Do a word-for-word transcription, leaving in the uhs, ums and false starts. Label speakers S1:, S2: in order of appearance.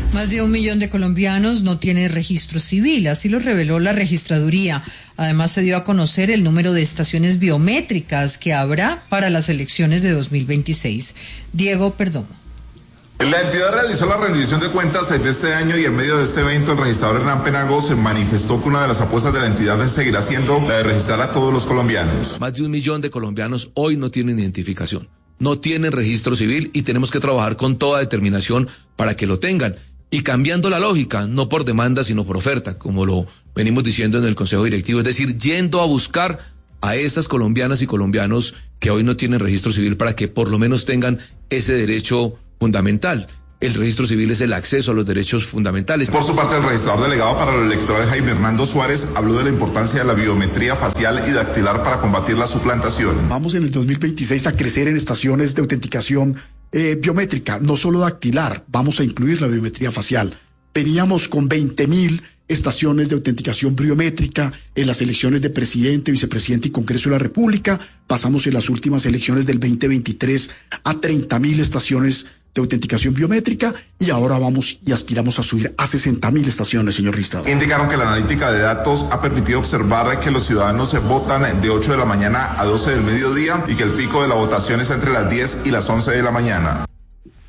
S1: Más de un millón de colombianos no tienen registro civil, así lo reveló la registraduría. Además, se dio a conocer el número de estaciones biométricas que habrá para las elecciones de dos mil veintiséis. Diego Perdomo.
S2: La entidad realizó la rendición de cuentas de este año y en medio de este evento el registrador Hernán Penagos se manifestó que una de las apuestas de la entidad seguirá siendo la de registrar a todos los colombianos.
S3: Más de un millón de colombianos hoy no tienen identificación, no tienen registro civil y tenemos que trabajar con toda determinación para que lo tengan. Y cambiando la lógica, no por demanda sino por oferta, como lo venimos diciendo en el Consejo Directivo, es decir, yendo a buscar a esas colombianas y colombianos que hoy no tienen registro civil para que por lo menos tengan ese derecho fundamental. El registro civil es el acceso a los derechos fundamentales.
S2: Por su parte, el registrador delegado para lo electoral Jaime Hernando Suárez habló de la importancia de la biometría facial y dactilar para combatir la suplantación.
S4: Vamos en el dos mil veintiséis a crecer en estaciones de autenticación eh, biométrica, no solo dactilar, vamos a incluir la biometría facial. Veníamos con veinte mil estaciones de autenticación biométrica en las elecciones de presidente, vicepresidente y Congreso de la República. Pasamos en las últimas elecciones del veinte veintitrés a treinta mil estaciones de autenticación biométrica y ahora vamos y aspiramos a subir a sesenta mil estaciones, señor registrador.
S2: Indicaron que la analítica de datos ha permitido observar que los ciudadanos votan de ocho de la mañana a doce del mediodía y que el pico de la votación es entre las diez y las once de la mañana.